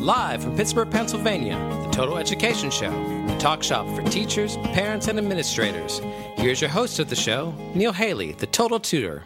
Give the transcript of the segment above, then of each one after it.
Live from Pittsburgh, Pennsylvania, the Total Education Show, the talk shop for teachers, parents, and administrators. Here's your host of the show, Neil Haley, the Total Tutor.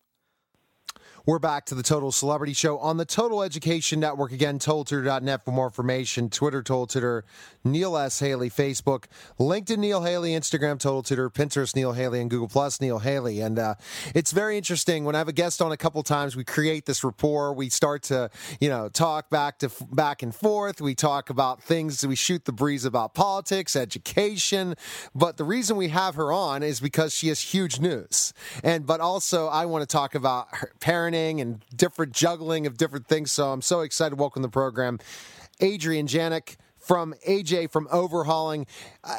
We're back to the Total Celebrity Show on the Total Education Network. Again, TotalTutor.net for more information. Twitter, Total Tutor, Neil S. Haley, Facebook, LinkedIn, Neil Haley, Instagram, Total Tutor, Pinterest, Neil Haley, and Google Plus, Neil Haley. And it's very interesting. When I have a guest on a couple times, we create this rapport. We start to, talk back and forth. We talk about things. We shoot the breeze about politics, education. But the reason we have her on is because she has huge news. But also, I want to talk about her parenting and different juggling of different things. So I'm so excited to welcome the program Adrienne Janik from AJ from Overhauling.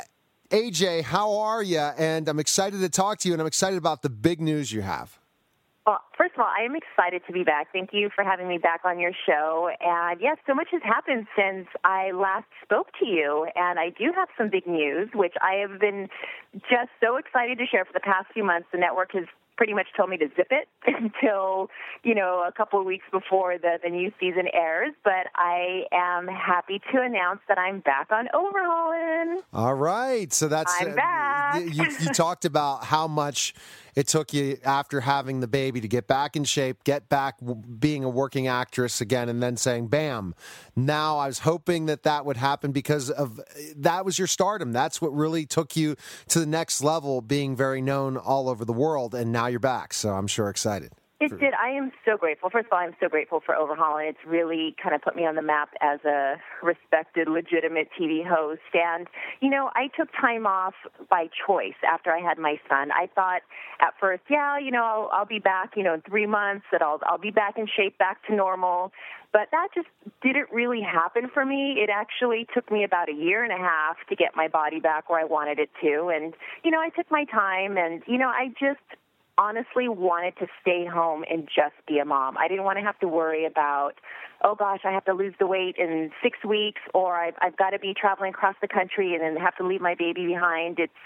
AJ, how are you? And I'm excited to talk to you, and I'm excited about the big news you have. Well, first of all, I am excited to be back. Thank you for having me back on your show. And yes, so much has happened since I last spoke to you. And I do have some big news, which I have been just so excited to share for the past few months. The network has pretty much told me to zip it until, a couple of weeks before the new season airs. But I am happy to announce that I'm back on Overhauling. All right. So I'm back. You talked about how much it took you after having the baby to get back in shape, get back being a working actress again, and then saying, bam. Now I was hoping that would happen because that was your stardom. That's what really took you to the next level, being very known all over the world, and now you're back. So I'm sure excited. It did. I am so grateful. First of all, I'm so grateful for Overhauling. It's really kind of put me on the map as a respected, legitimate TV host. And, I took time off by choice after I had my son. I thought at first, I'll be back, in 3 months, that I'll be back in shape, back to normal. But that just didn't really happen for me. It actually took me about 1.5 years to get my body back where I wanted it to. And, I took my time and, I just honestly wanted to stay home and just be a mom. I didn't want to have to worry about, oh gosh, I have to lose the weight in 6 weeks, or I've got to be traveling across the country and then have to leave my baby behind. It's,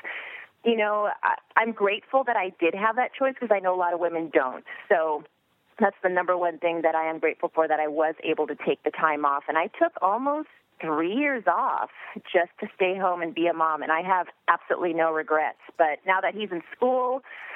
I'm grateful that I did have that choice because I know a lot of women don't. So that's the number one thing that I am grateful for, that I was able to take the time off. And I took almost 3 years off just to stay home and be a mom, and I have absolutely no regrets. But now that he's in school,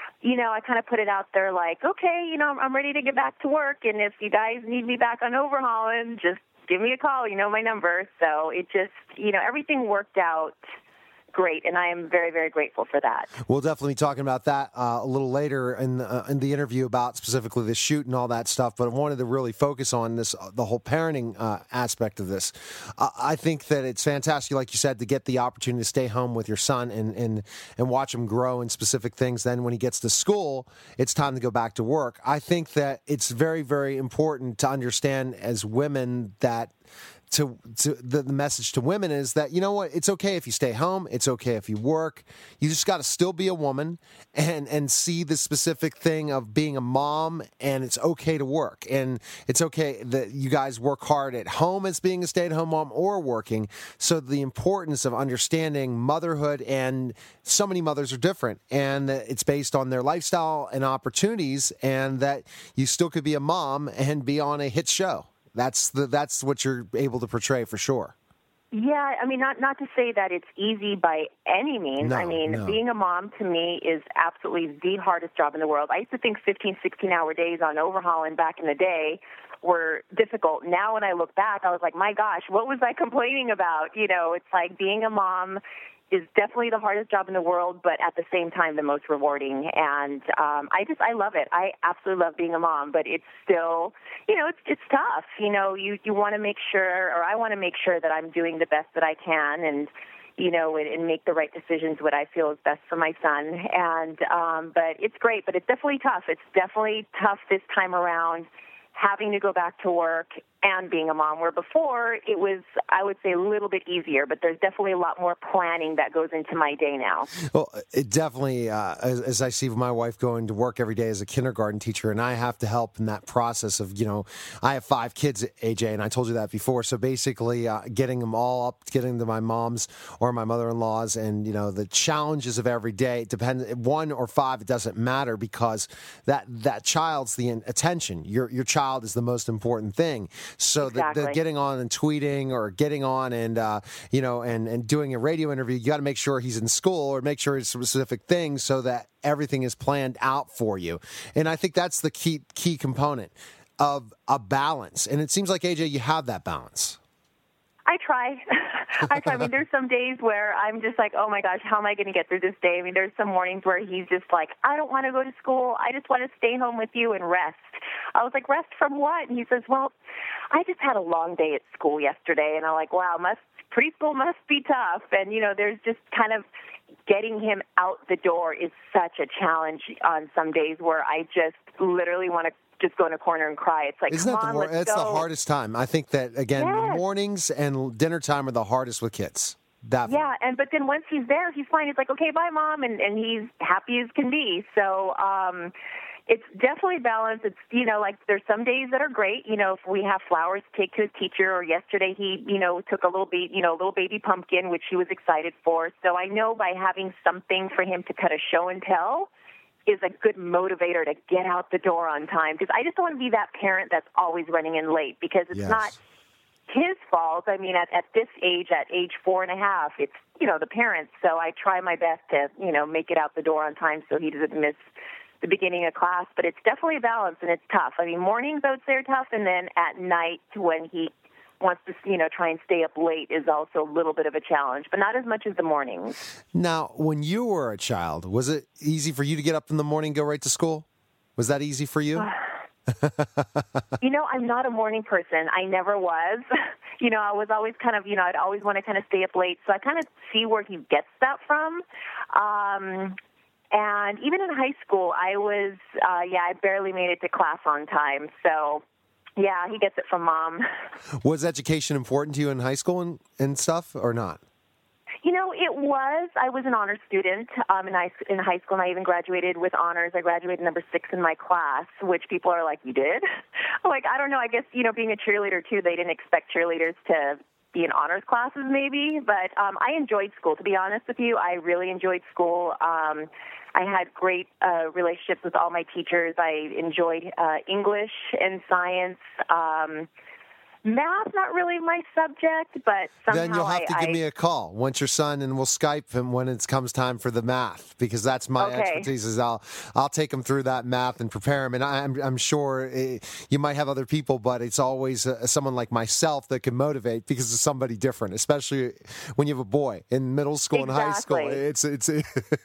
I kind of put it out there like, okay, I'm ready to get back to work, and if you guys need me back on Overhauling, just give me a call. You know my number. So it just, everything worked out great, and I am very, very grateful for that. We'll definitely be talking about that a little later in the interview about specifically the shoot and all that stuff, but I wanted to really focus on the whole parenting aspect of this. I think that it's fantastic, like you said, to get the opportunity to stay home with your son and watch him grow in specific things. Then when he gets to school, it's time to go back to work. I think that it's very, very important to understand as women that to the message to women is that, you know what, it's okay if you stay home, it's okay if you work, you just got to still be a woman and see the specific thing of being a mom, and it's okay to work, and it's okay that you guys work hard at home as being a stay-at-home mom or working. So the importance of understanding motherhood, and so many mothers are different, and that it's based on their lifestyle and opportunities, and that you still could be a mom and be on a hit show. That's what you're able to portray for sure. Yeah, I mean, not to say that it's easy by any means. No. Being a mom to me is absolutely the hardest job in the world. I used to think 15, 16-hour days on Overhauling back in the day were difficult. Now when I look back, I was like, my gosh, what was I complaining about? It's like being a mom is definitely the hardest job in the world, but at the same time, the most rewarding. And I love it. I absolutely love being a mom, but it's still, it's tough. You want to make sure, or I want to make sure that I'm doing the best that I can, and make the right decisions, what I feel is best for my son. And but it's great, but it's definitely tough. It's definitely tough this time around, having to go back to work and being a mom, where before it was, I would say, a little bit easier, but there's definitely a lot more planning that goes into my day now. Well, it definitely, as I see my wife going to work every day as a kindergarten teacher, and I have to help in that process of, I have 5 kids, AJ, and I told you that before. So basically getting them all up, getting to my mom's or my mother-in-law's, and, the challenges of every day, it depends, 1 or 5, it doesn't matter, because that child's the attention. Your child is the most important thing. So the getting on and tweeting or getting on and and doing a radio interview, you got to make sure he's in school or make sure it's specific things so that everything is planned out for you. And I think that's the key component of a balance. And it seems like, AJ, you have that balance. I try. I mean, there's some days where I'm just like, oh my gosh, how am I going to get through this day? I mean, there's some mornings where he's just like, I don't want to go to school. I just want to stay home with you and rest. I was like, rest from what? And he says, well, I just had a long day at school yesterday. And I'm like, wow, preschool must be tough. And, there's just kind of getting him out the door is such a challenge on some days where I just literally want to just go in a corner and cry. It's like, Isn't come on, let's go. It's the hardest time. I think that, again, mornings and dinner time are the hardest with kids. Definitely. Yeah, but then once he's there, he's fine. He's like, okay, bye, Mom, and he's happy as can be. So it's definitely balanced. It's, like there's some days that are great. If we have flowers to take to his teacher, or yesterday he, took a little baby pumpkin, which he was excited for. So I know by having something for him to kind of show and tell is a good motivator to get out the door on time, because I just don't want to be that parent that's always running in late, because it's not his fault. I mean, at this age, at age 4.5, it's, the parents. So I try my best to, make it out the door on time so he doesn't miss the beginning of class. But it's definitely a balance, and it's tough. I mean, mornings, I would say, are tough, and then at night when he wants to, try and stay up late is also a little bit of a challenge, but not as much as the mornings. Now, when you were a child, was it easy for you to get up in the morning and go right to school? Was that easy for you? I'm not a morning person. I never was. I was always kind of, I'd always want to kind of stay up late. So I kind of see where he gets that from. And even in high school, I was, I barely made it to class on time. So yeah, he gets it from Mom. Was education important to you in high school and stuff, or not? It was. I was an honors student in high school, and I even graduated with honors. I graduated number 6 in my class, which people are like, you did? I'm like, I don't know. I guess, being a cheerleader, too, they didn't expect cheerleaders to be in honors classes maybe. But I enjoyed school, to be honest with you. I really enjoyed school. I had great relationships with all my teachers. I enjoyed English and science. Math, not really my subject, but somehow then you'll have to give me a call once your son, and we'll Skype him when it comes time for the math, because that's my expertise. Is I'll take him through that math and prepare him. And I'm sure you might have other people, but it's always someone like myself that can motivate, because it's somebody different, especially when you have a boy in middle school and high school. It's I still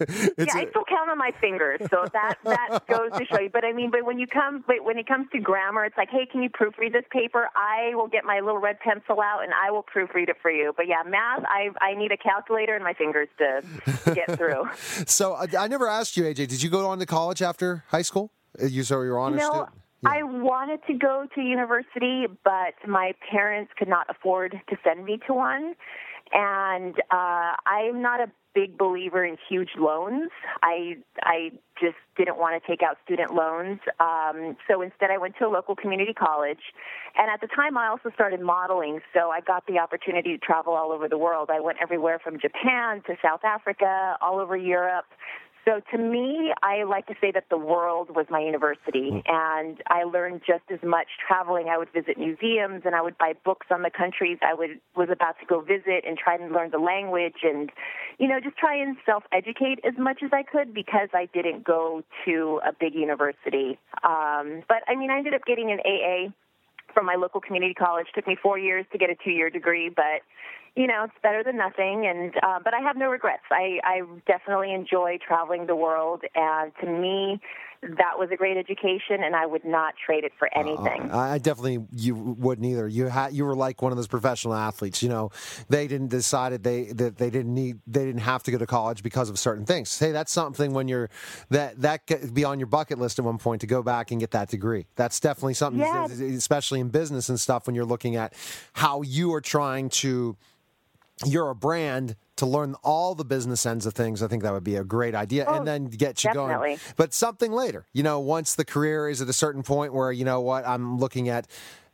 count on my fingers, so that goes to show you. But I mean, when it comes to grammar, it's like, hey, can you proofread this paper? I will get my little red pencil out and I will proofread it for you. But yeah, math, I need a calculator and my fingers to get through. So I never asked you, AJ, did you go on to college after high school? You were honors student? Yeah. I wanted to go to university, but my parents could not afford to send me to one. And I'm not a big believer in huge loans. I just didn't want to take out student loans. So instead I went to a local community college. And at the time I also started modeling, so I got the opportunity to travel all over the world. I went everywhere from Japan to South Africa, all over Europe. So to me, I like to say that the world was my university, and I learned just as much traveling. I would visit museums, and I would buy books on the countries I was about to go visit, and try and learn the language, and just try and self-educate as much as I could, because I didn't go to a big university. But I mean, I ended up getting an AA from my local community college. It took me 4 years to get a 2-year degree, but it's better than nothing. And but I have no regrets. I definitely enjoy traveling the world, and to me, that was a great education, and I would not trade it for anything. I definitely you wouldn't either. You were like one of those professional athletes. They didn't decide they didn't have to go to college because of certain things. Hey, that's something when you're that could be on your bucket list at one point, to go back and get that degree. That's definitely something, especially in business and stuff, when you're looking at how you are trying to. You're a brand, to learn all the business ends of things. I think that would be a great idea, and then get you going. But something later, once the career is at a certain point where, I'm looking at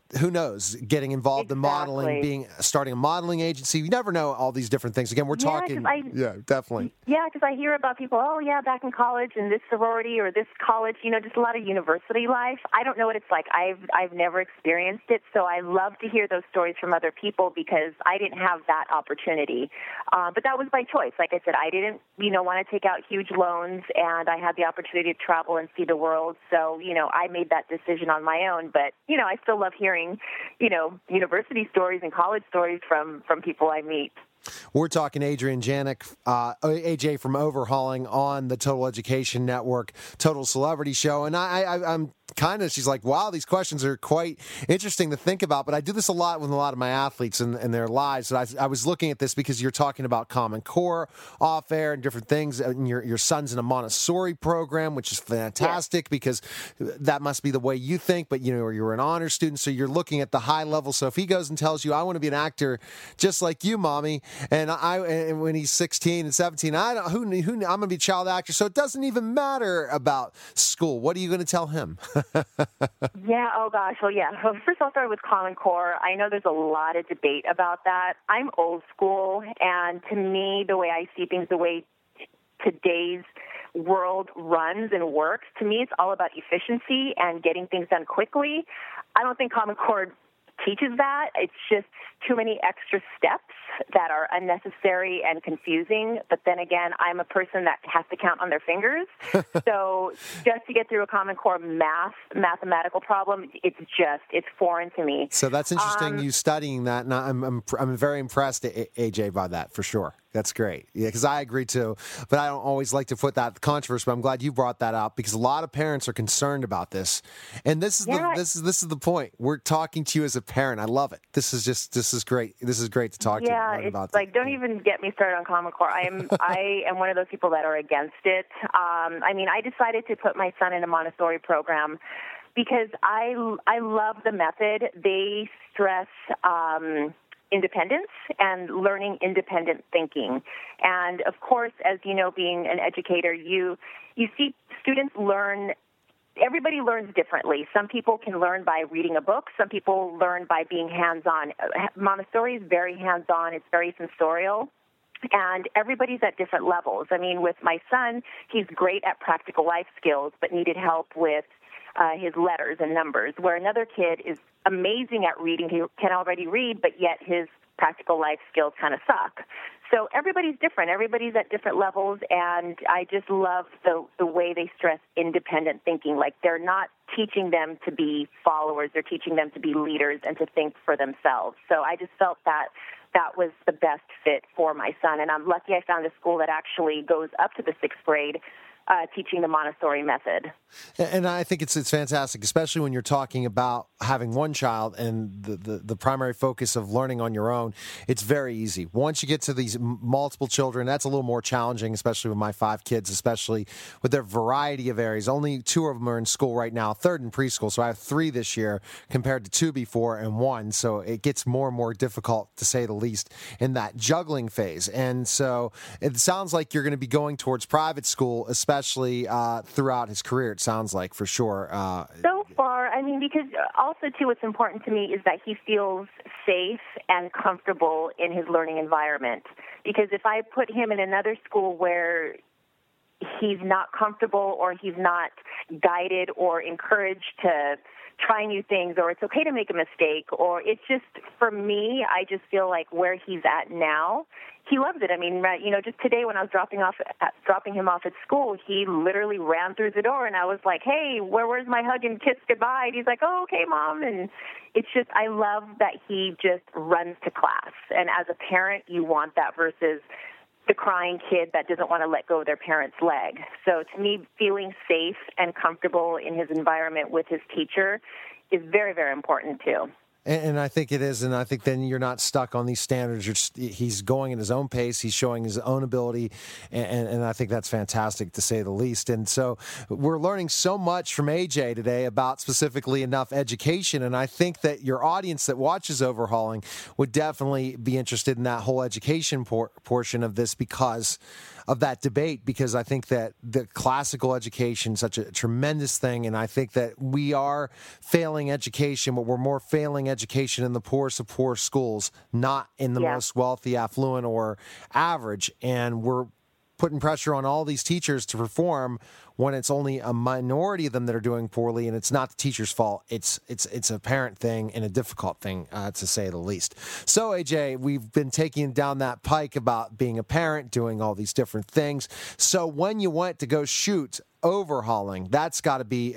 who knows, getting involved in modeling, starting a modeling agency. You never know all these different things. Again, we're talking. Definitely. Yeah, because I hear about people, back in college in this sorority or this college, just a lot of university life. I don't know what it's like. I've never experienced it, so I love to hear those stories from other people because I didn't have that opportunity. But that was by choice. Like I said, I didn't, want to take out huge loans, and I had the opportunity to travel and see the world. So, I made that decision on my own. But, I still love hearing, university stories and college stories from people I meet. We're talking Adrienne Janik, AJ from Overhauling on the Total Education Network, Total Celebrity Show. And I'm she's like, wow, these questions are quite interesting to think about. But I do this a lot with a lot of my athletes and their lives. So I was looking at this because you're talking about Common Core off air and different things. And your son's in a Montessori program, which is fantastic because that must be the way you think. But, you're an honor student, so you're looking at the high level. So if he goes and tells you, I want to be an actor just like you, Mommy, and when he's 16 and 17, I'm going to be a child actor. So it doesn't even matter about school. What are you going to tell him? Yeah, oh gosh. Well, yeah. Well, first I'll start with Common Core. I know there's a lot of debate about that. I'm old school, and to me, the way I see things, the way today's world runs and works, to me, it's all about efficiency and getting things done quickly. I don't think Common Core teaches that. It's just too many extra steps that are unnecessary and confusing. But then again, I'm a person that has to count on their fingers. So just to get through a Common Core mathematical problem, it's foreign to me. So that's interesting, you studying that, and I'm very impressed, AJ, by that, for sure. That's great. Yeah, because I agree too. But I don't always like to put that controversy. But I'm glad you brought that up because a lot of parents are concerned about this. And this is the point. We're talking to you as a parent. I love it. This is great. This is great to talk to you about. Yeah, it's like, don't even get me started on Common Core. I am one of those people that are against it. I decided to put my son in a Montessori program because I love the method. They stress independence and learning independent thinking. And of course, as you know, being an educator, you see students learn. Everybody learns differently. Some people can learn by reading a book. Some people learn by being hands-on. Montessori is very hands-on. It's very sensorial. And everybody's at different levels. With my son, he's great at practical life skills, but needed help with his letters and numbers, where another kid is amazing at reading. He can already read, but yet his practical life skills kind of suck. So everybody's different. Everybody's at different levels, and I just love the way they stress independent thinking. Like, they're not teaching them to be followers. They're teaching them to be leaders and to think for themselves. So I just felt that was the best fit for my son, and I'm lucky I found a school that actually goes up to the 6th grade, teaching the Montessori method. And I think it's fantastic, especially when you're talking about having one child and the primary focus of learning on your own. It's very easy. Once you get to these multiple children, that's a little more challenging, especially with my 5 kids, especially with their variety of areas. Only 2 of them are in school right now, 3rd in preschool. So I have 3 this year compared to 2 before and 1. So it gets more and more difficult, to say the least, in that juggling phase. And so it sounds like you're going to be going towards private school, especially throughout his career, it sounds like, for sure. So far, because also, too, what's important to me is that he feels safe and comfortable in his learning environment. Because if I put him in another school where he's not comfortable or he's not guided or encouraged to try new things, or it's okay to make a mistake, or it's just, for me, I just feel like where he's at now, he loves it. Just today when I was dropping him off at school, he literally ran through the door, and I was like, hey, where's my hug and kiss goodbye? And he's like, oh, okay, Mom. And it's just, I love that he just runs to class. And as a parent, you want that versus the crying kid that doesn't want to let go of their parent's leg. So to me, feeling safe and comfortable in his environment with his teacher is very, very important too. And I think it is, and I think then you're not stuck on these standards. He's going at his own pace. He's showing his own ability, and I think that's fantastic, to say the least. And so we're learning so much from AJ today about specifically enough education, and I think that your audience that watches Overhauling would definitely be interested in that whole education portion of this, because of that debate, because I think that the classical education is such a tremendous thing, and I think that we are failing education, but we're more failing education in the poorest of poor schools, not in the most wealthy, affluent, or average. And we're putting pressure on all these teachers to perform when it's only a minority of them that are doing poorly, and it's not the teacher's fault. It's a parent thing and a difficult thing, to say the least. So, AJ, we've been taking down that pike about being a parent, doing all these different things. So when you went to go shoot overhauling, that's got to be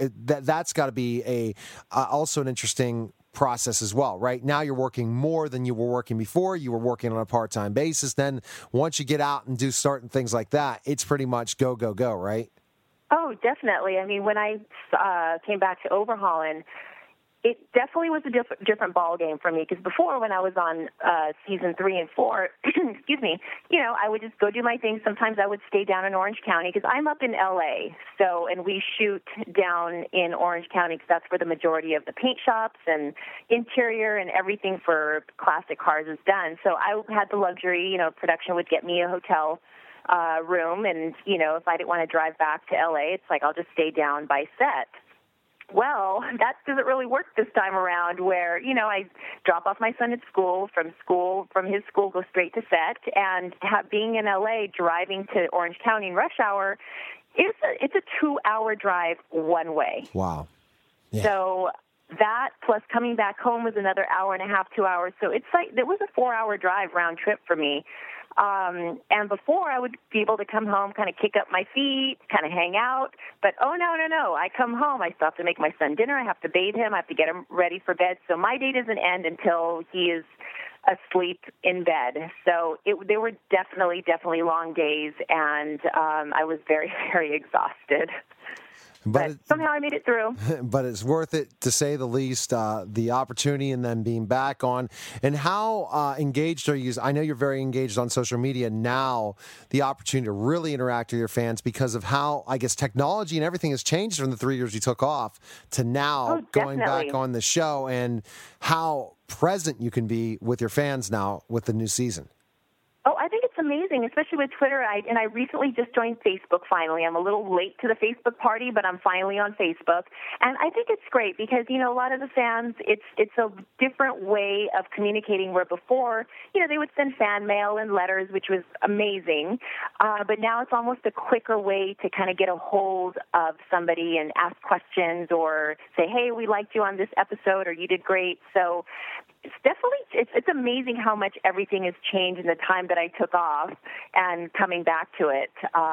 also an interesting process as well, right? Now you're working more than you were working before. You were working on a part-time basis. Then once you get out and do certain things like that, it's pretty much go, go, go, right? Oh, definitely. I mean, when I came back to overhauling, it definitely was a different ball game for me, because before, when I was on season 3 and 4, excuse me, I would just go do my thing. Sometimes I would stay down in Orange County because I'm up in L.A. And we shoot down in Orange County because that's where the majority of the paint shops and interior and everything for classic cars is done. So I had the luxury, production would get me a hotel room, and if I didn't want to drive back to L.A., it's like I'll just stay down by set. Well, that doesn't really work this time around, where, I drop off my son at school, from his school, go straight to set, and being in L.A., driving to Orange County in rush hour, it's a 2-hour drive one way. Wow. Yeah. So that plus coming back home was another hour and a half, 2 hours. So it was a 4-hour drive round trip for me. And before, I would be able to come home, kind of kick up my feet, kind of hang out. But, no. I come home, I still have to make my son dinner. I have to bathe him. I have to get him ready for bed. So my day doesn't end until he is asleep in bed. So they were definitely long days, and I was very, very exhausted. But somehow I made it through. But it's worth it, to say the least, the opportunity and then being back on. And how engaged are you? I know you're very engaged on social media now, the opportunity to really interact with your fans, because of how, I guess, technology and everything has changed from the 3 years you took off to now going back on the show, and how present you can be with your fans now with the new season. Oh, I think it's amazing, especially with Twitter. I recently just joined Facebook finally. I'm a little late to the Facebook party, but I'm finally on Facebook. And I think it's great because, a lot of the fans, it's a different way of communicating, where before, they would send fan mail and letters, which was amazing. But now it's almost a quicker way to kind of get a hold of somebody and ask questions, or say, hey, we liked you on this episode, or you did great. So it's definitely, it's amazing how much everything has changed in the time that I took off and coming back to it.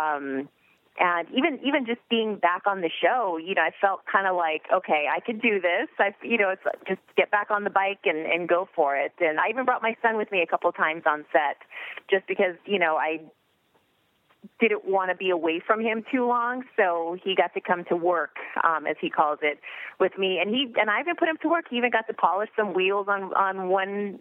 And even just being back on the show, I felt kind of like, okay, I could do this. It's just get back on the bike and go for it. And I even brought my son with me a couple of times on set, just because, I didn't want to be away from him too long, so he got to come to work, as he calls it, with me. And I even put him to work. He even got to polish some wheels on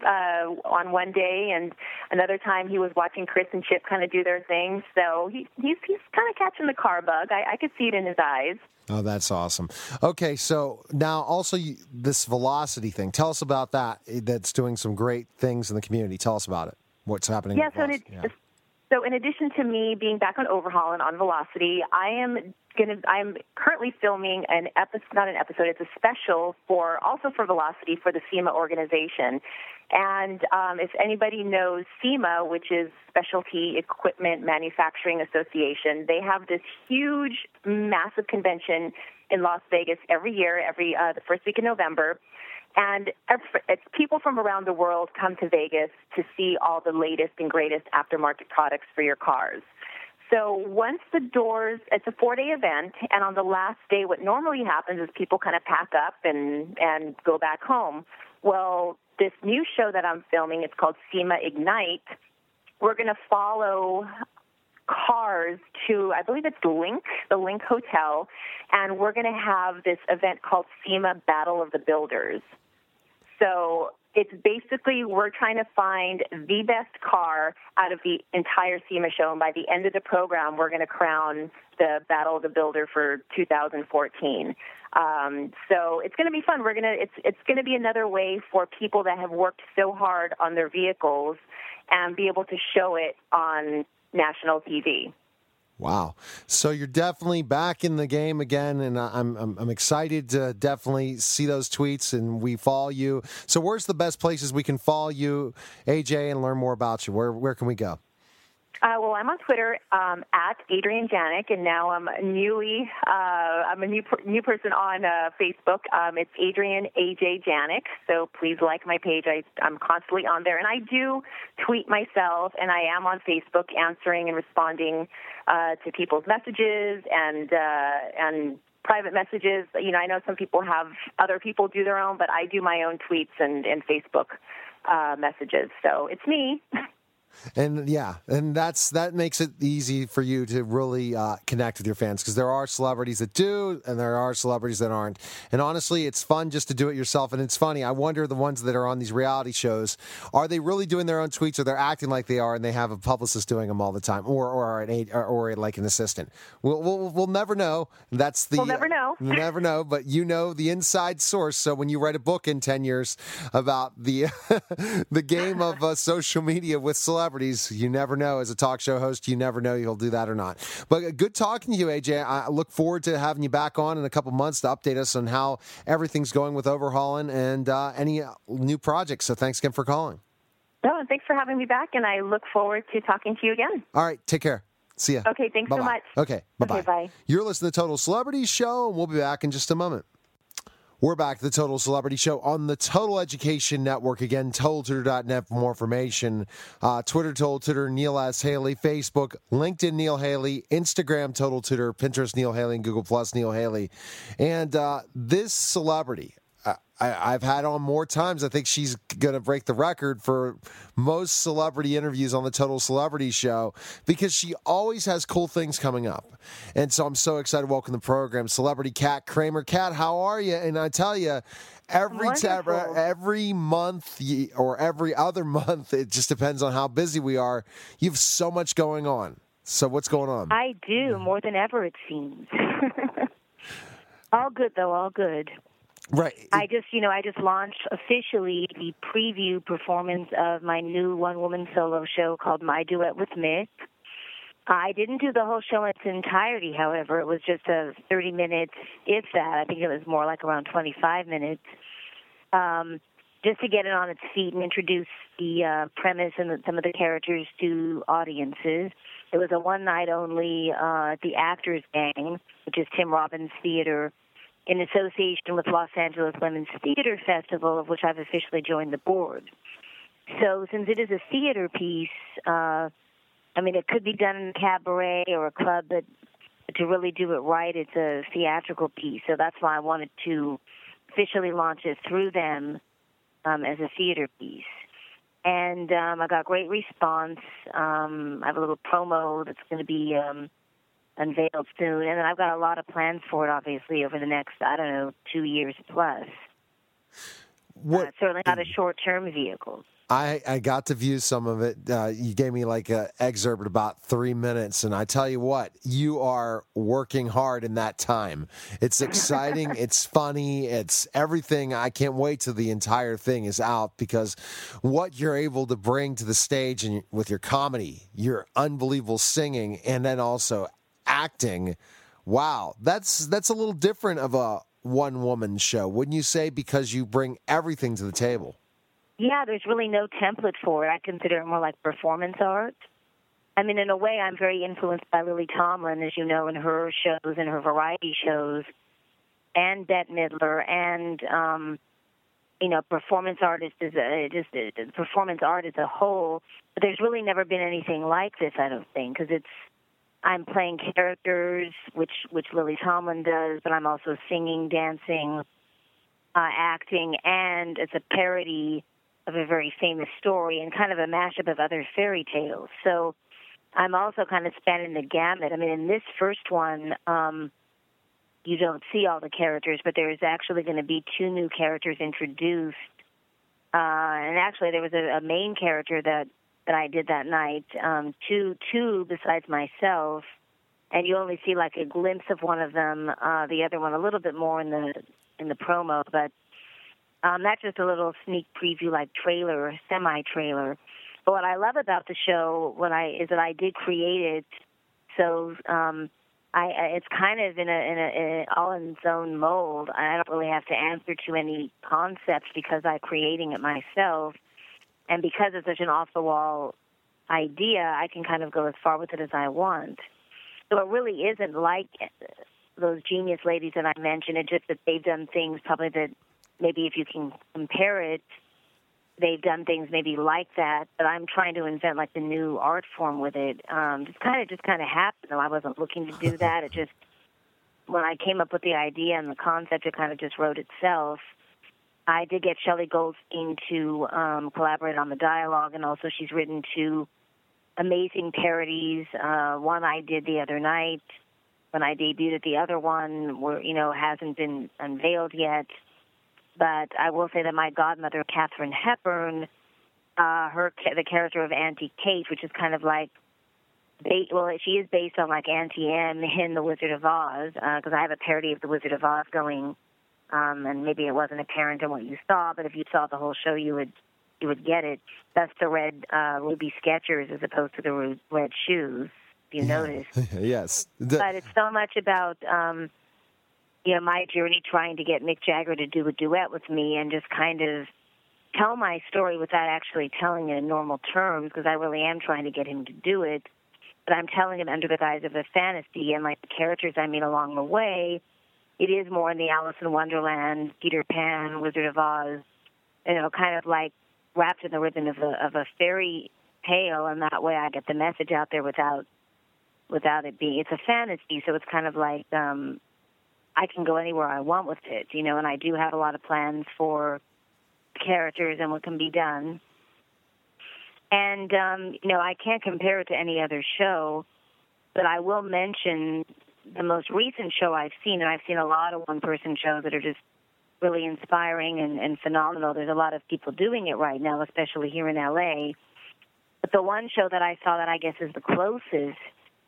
one day, and another time he was watching Chris and Chip kind of do their thing. So he's kind of catching the car bug. I could see it in his eyes. Oh, that's awesome. Okay, so now also this Velocity thing. Tell us about that. That's doing some great things in the community. Tell us about it. What's happening? Yeah, So in addition to me being back on Overhaul and on Velocity, I'm currently filming it's a special also for Velocity, for the SEMA organization. And if anybody knows SEMA, which is Specialty Equipment Manufacturing Association, they have this huge, massive convention in Las Vegas every year, the first week in November. And it's people from around the world come to Vegas to see all the latest and greatest aftermarket products for your cars. So once the doors, it's a 4-day event, and on the last day, what normally happens is people kind of pack up and go back home. Well, this new show that I'm filming, it's called SEMA Ignite. We're going to follow cars to, I believe it's the Link Hotel, and we're going to have this event called SEMA Battle of the Builders. So it's basically, we're trying to find the best car out of the entire SEMA show, and by the end of the program, we're going to crown the Battle of the Builder for 2014. So it's going to be fun. It's going to be another way for people that have worked so hard on their vehicles and be able to show it on national TV. Wow. So you're definitely back in the game again, and I'm excited to definitely see those tweets, and we follow you. So where's the best places we can follow you, AJ, and learn more about you? Where can we go? Well, I'm on Twitter at Adrienne Janik, and now I'm a new person on Facebook. It's Adrienne AJ Janik. So please like my page. I'm constantly on there, and I do tweet myself, and I am on Facebook answering and responding to people's messages and private messages. You know, I know some people have other people do their own, but I do my own tweets and Facebook messages. So it's me. And that makes it easy for you to really connect with your fans, because there are celebrities that do and there are celebrities that aren't. And honestly, it's fun just to do it yourself. And it's funny, I wonder, the ones that are on these reality shows, are they really doing their own tweets, or they're acting like they are and they have a publicist doing them all the time, or like an assistant? We'll never know. We'll never know. We'll never know, but you know the inside source. So when you write a book in 10 years about the the game of social media with celebrities, you never know. As a talk show host, you never know you'll do that or not. But good talking to you, AJ. I look forward to having you back on in a couple months to update us on how everything's going with Overhauling and any new projects. So thanks again for calling. Oh, and thanks for having me back, and I look forward to talking to you again. All right, take care. See ya. Okay, thanks Bye-bye. so much. Okay, bye-bye. Okay, bye. You're listening to Total Celebrity Show, and we'll be back in just a moment. We're back to the Total Celebrity Show on the Total Education Network. Again, TotalTutor.net for more information. Twitter, Total Tutor, Neil S. Haley. Facebook, LinkedIn, Neil Haley. Instagram, Total Tutor. Pinterest, Neil Haley. And Google+, Neil Haley. And this celebrity, I've had on more times. I think she's going to break the record for most celebrity interviews on the Total Celebrity Show, because she always has cool things coming up. And so I'm so excited to welcome the program, celebrity Kat Kramer. Kat, how are you? And I tell you, every month or every other month, it just depends on how busy we are, you have so much going on. So what's going on? I do, more than ever, it seems. All good, though, all good. Right. I just launched officially the preview performance of my new one-woman solo show called My Duet with Mick. I didn't do the whole show in its entirety, however. It was just a 30 minutes, if that. I think it was more like around 25 minutes, just to get it on its feet and introduce the premise and some of the characters to audiences. It was a one-night only at the Actors Gang, which is Tim Robbins Theater, in association with Los Angeles Women's Theater Festival, of which I've officially joined the board. So since it is a theater piece, it could be done in a cabaret or a club, but to really do it right, it's a theatrical piece. So that's why I wanted to officially launch it through them as a theater piece. And I got great response. I have a little promo that's going to be unveiled soon. And then I've got a lot of plans for it, obviously, over the next, 2 years plus. Certainly not a short-term vehicle. I got to view some of it. You gave me like an excerpt at about 3 minutes, and I tell you what, you are working hard in that time. It's exciting, it's funny, it's everything. I can't wait till the entire thing is out, because what you're able to bring to the stage and with your comedy, your unbelievable singing, and then also acting, wow, that's a little different of a one-woman show, wouldn't you say, because you bring everything to the table? Yeah, there's really no template for it. I consider it more like performance art. I mean, in a way, I'm very influenced by Lily Tomlin, as you know, in her shows and her variety shows, and Bette Midler, and performance art performance art as a whole. But there's really never been anything like this, I don't think, because I'm playing characters, which Lily Tomlin does, but I'm also singing, dancing, acting, and it's a parody of a very famous story and kind of a mashup of other fairy tales. So I'm also kind of spanning the gamut. I mean, in this first one, you don't see all the characters, but there's actually going to be 2 new characters introduced. And actually, there was a main character that I did that night, two besides myself, and you only see like a glimpse of one of them, the other one a little bit more in the promo, but that's just a little sneak preview, like trailer, semi-trailer. But what I love about the show is that I did create it So it's kind of in a all in its own mold. I don't really have to answer to any concepts because I'm creating it myself. And because it's such an off-the-wall idea, I can kind of go as far with it as I want. So it really isn't like those genius ladies that I mentioned. It's just that they've done things probably that maybe if you can compare it, they've done things maybe like that. But I'm trying to invent like the new art form with it. Just kind of happened. Though I wasn't looking to do that. It just, when I came up with the idea and the concept, it kind of just wrote itself. I did get Shelley Goldstein to collaborate on the dialogue, and also she's written 2 amazing parodies. One I did the other night when I debuted it. The other one, hasn't been unveiled yet. But I will say that my godmother, Katharine Hepburn, the character of Auntie Kate, which is kind of like, she is based on like Auntie Anne in The Wizard of Oz, because I have a parody of The Wizard of Oz going. And maybe it wasn't apparent in what you saw, but if you saw the whole show, you would get it. That's the red ruby Skechers as opposed to the red shoes, if you notice. Yes. But it's so much about, my journey trying to get Mick Jagger to do a duet with me and just kind of tell my story without actually telling it in normal terms, because I really am trying to get him to do it. But I'm telling him under the guise of a fantasy, and like the characters I meet along the way, it is more in the Alice in Wonderland, Peter Pan, Wizard of Oz, kind of like wrapped in the ribbon of a fairy tale, and that way I get the message out there without it being. It's a fantasy, so it's kind of like I can go anywhere I want with it, and I do have a lot of plans for characters and what can be done. And, I can't compare it to any other show, but I will mention the most recent show I've seen, and I've seen a lot of one-person shows that are just really inspiring and phenomenal. There's a lot of people doing it right now, especially here in L.A. But the one show that I saw that I guess is the closest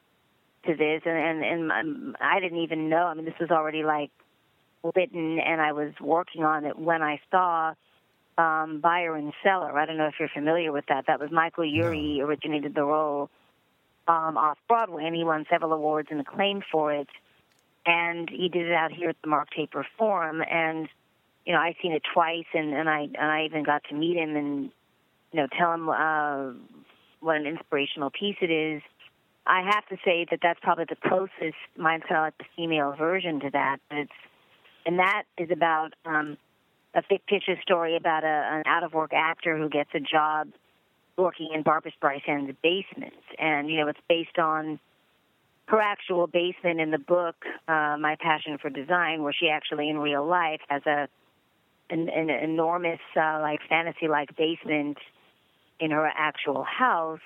to this, and I didn't even know. I mean, this was already, like, written, and I was working on it when I saw Buyer and Seller. I don't know if you're familiar with that. That was Michael Urie originated the role off-Broadway, and he won several awards and acclaim for it. And he did it out here at the Mark Taper Forum, and, I've seen it twice, and I even got to meet him and, tell him what an inspirational piece it is. I have to say that that's probably the closest. Mine's kind of like the female version to that. And that is about a fictitious story about an out-of-work actor who gets a job working in Barbra Streisand's basement. And, it's based on her actual basement in the book, My Passion for Design, where she actually in real life has an enormous, fantasy-like basement in her actual house.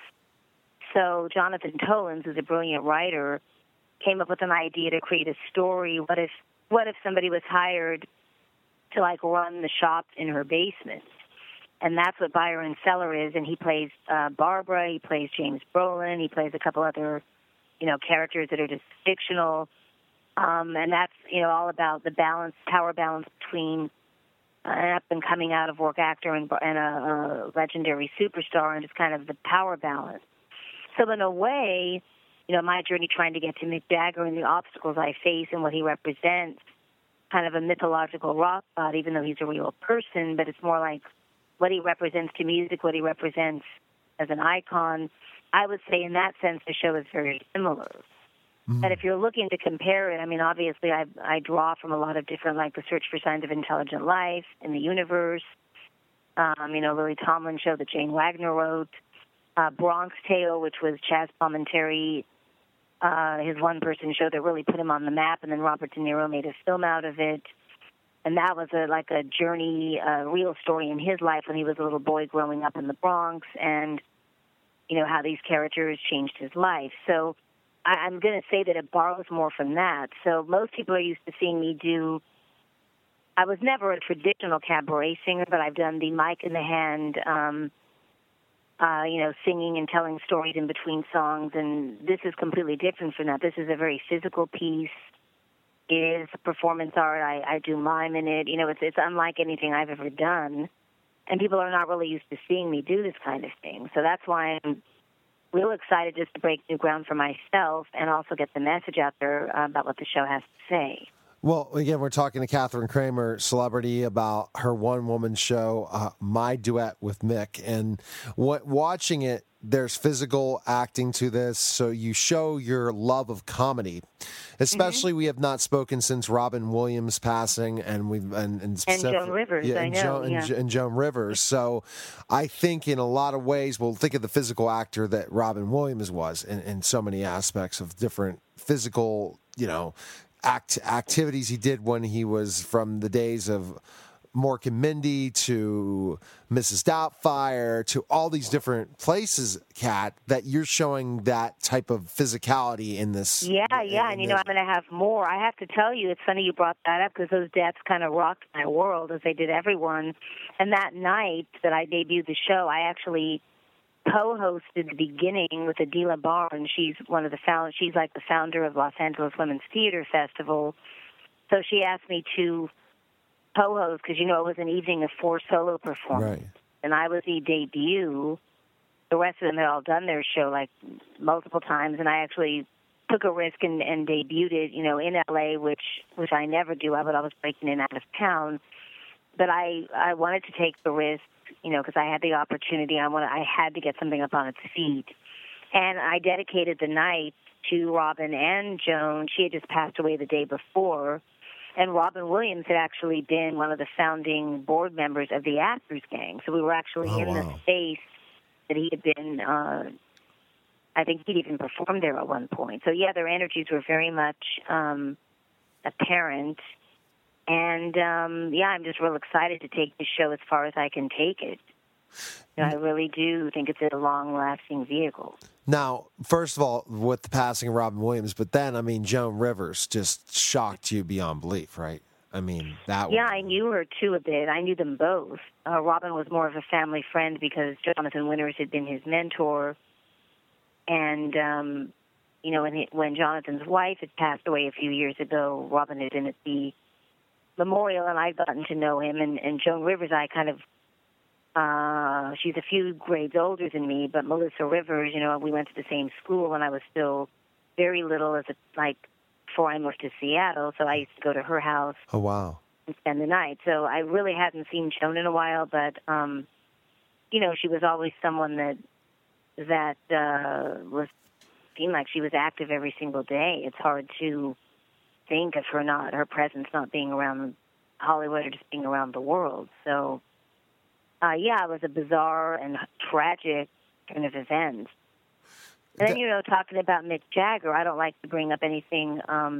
So Jonathan Tolins, who's a brilliant writer, came up with an idea to create a story. What if somebody was hired to, run the shop in her basement? And that's what Buyer and Seller is. And he plays Barbara, he plays James Brolin, he plays a couple other, characters that are just fictional. And that's, all about the power balance between an up-and-coming out-of-work actor and a legendary superstar, and just kind of the power balance. So in a way, my journey trying to get to Mick Jagger and the obstacles I face and what he represents, kind of a mythological rock god, even though he's a real person, but it's more like what he represents to music, what he represents as an icon. I would say in that sense the show is very similar. Mm-hmm. But if you're looking to compare it, I mean, obviously I draw from a lot of different, like The Search for Signs of Intelligent Life, In the Universe, Lily Tomlin show that Jane Wagner wrote, Bronx Tale, which was Chaz Palminteri, his one-person show that really put him on the map, and then Robert De Niro made a film out of it. And that was a journey, a real story in his life when he was a little boy growing up in the Bronx, and, how these characters changed his life. So I'm going to say that it borrows more from that. So most people are used to seeing me do, I was never a traditional cabaret singer, but I've done the mic in the hand, singing and telling stories in between songs, and this is completely different from that. This is a very physical piece. It is performance art. I do mime in it. It's unlike anything I've ever done, and people are not really used to seeing me do this kind of thing. So that's why I'm real excited just to break new ground for myself and also get the message out there about what the show has to say. Well, again, we're talking to Katherine Kramer, celebrity, about her one-woman show, My Duet with Mick. And watching it, there's physical acting to this, so you show your love of comedy. Especially, we have not spoken since Robin Williams' passing, and Joan Rivers, I know. And Joan Rivers. So I think in a lot of ways, well, think of the physical actor that Robin Williams was in so many aspects of different physical, activities he did when he was from the days of Mork and Mindy to Mrs. Doubtfire to all these different places, Kat, that you're showing that type of physicality in this. Yeah, and I'm going to have more. I have to tell you, it's funny you brought that up because those deaths kind of rocked my world as they did everyone. And that night that I debuted the show, I actually co-hosted the beginning with Adela Barnes. She's one of the she's like the founder of Los Angeles Women's Theater Festival. So she asked me to co-host because, it was an evening of 4 solo performances. Right. And I was the debut. The rest of them had all done their show like multiple times, and I actually took a risk and debuted it, in L.A., which I never do. I would always break in and out of town. But I wanted to take the risk, because I had the opportunity. I had to get something up on its feet. And I dedicated the night to Robin and Joan. She had just passed away the day before. And Robin Williams had actually been one of the founding board members of the Actors Gang. So we were actually the space that he had been, I think he'd even performed there at one point. So, their energies were very much apparent. And, I'm just real excited to take the show as far as I can take it. I really do think it's a long-lasting vehicle. Now, first of all, with the passing of Robin Williams, but then, Joan Rivers just shocked you beyond belief, right? That Yeah, I knew her, too, a bit. I knew them both. Robin was more of a family friend because Jonathan Winters had been his mentor. And, when Jonathan's wife had passed away a few years ago, Robin had been at the memorial, and I'd gotten to know him. And Joan Rivers, I kind of... she's a few grades older than me, but Melissa Rivers, we went to the same school when I was still very little, before I moved to Seattle. So I used to go to her house. Oh, wow. And spend the night. So I really hadn't seen Joan in a while, but she was always someone that seemed like she was active every single day. It's hard to think of her presence not being around Hollywood or just being around the world. So. It was a bizarre and tragic kind of event. And then, talking about Mick Jagger, I don't like to bring up anything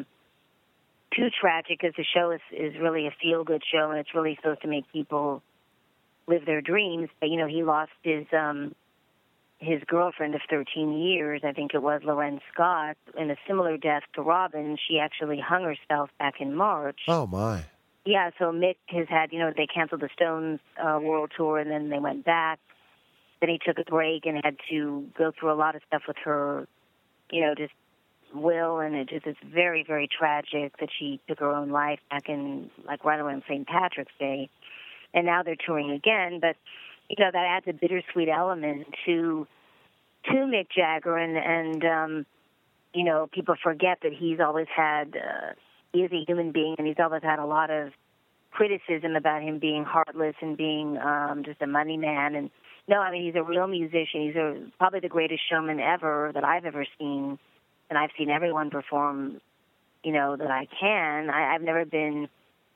too tragic because the show is really a feel-good show, and it's really supposed to make people live their dreams. But, he lost his girlfriend of 13 years, I think it was Loren Scott, in a similar death to Robin. She actually hung herself back in March. Oh, my. Yeah, so Mick has had, they canceled the Stones world tour, and then they went back. Then he took a break and had to go through a lot of stuff with her, just will, and it's very, very tragic that she took her own life back in, right around St. Patrick's Day. And now they're touring again, but, that adds a bittersweet element to Mick Jagger, and people forget that he's always had... he is a human being, and he's always had a lot of criticism about him being heartless and being just a money man. And he's a real musician. He's probably the greatest showman ever that I've ever seen, and I've seen everyone perform, that I can. I've never been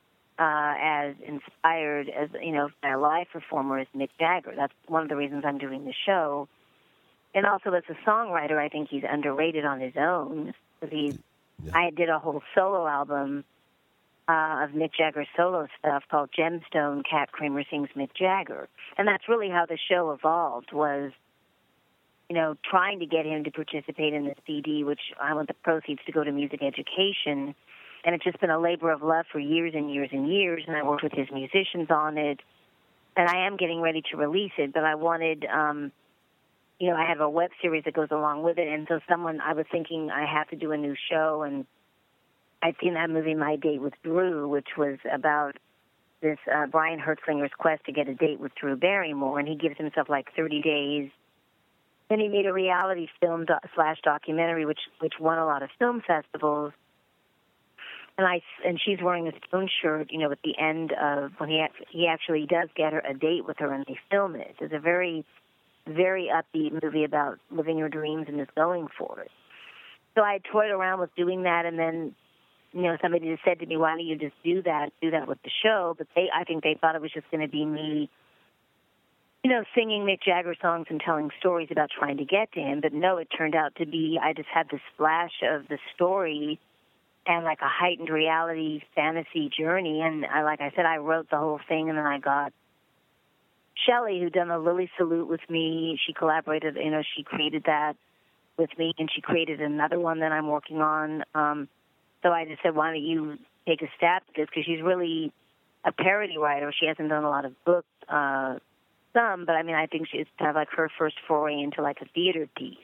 as inspired as, a live performer as Mick Jagger. That's one of the reasons I'm doing the show. And also, as a songwriter, I think he's underrated on his own because I did a whole solo album of Mick Jagger's solo stuff called Gemstone, Kat Kramer Sings Mick Jagger. And that's really how the show evolved, was, trying to get him to participate in the CD, which I want the proceeds to go to music education. And it's just been a labor of love for years and years and years, and I worked with his musicians on it. And I am getting ready to release it, but I wanted... I have a web series that goes along with it, and so I was thinking I have to do a new show, and I'd seen that movie, My Date with Drew, which was about this Brian Hertzlinger's quest to get a date with Drew Barrymore, and he gives himself 30 days Then he made a reality film slash documentary, which won a lot of film festivals. And she's wearing a Stone shirt, you know, at the end of when he actually does get her a date with her and they film it. It's a very, very upbeat movie about living your dreams and just going for it. So I toyed around with doing that, and then, you know, somebody just said to me, "Why don't you just do that with the show?" But I think they thought it was just going to be me, you know, singing Mick Jagger songs and telling stories about trying to get to him. But no, it turned out to be I just had this flash of the story and like a heightened reality fantasy journey. And like I said, I wrote the whole thing, and then I got Shelley, who done a Lily Salute with me. She collaborated, you know, she created that with me, and she created another one that I'm working on. So I just said, why don't you take a stab at this? Because she's really a parody writer. She hasn't done a lot of books, some, but I mean, I think it's kind of like her first foray into like a theater piece.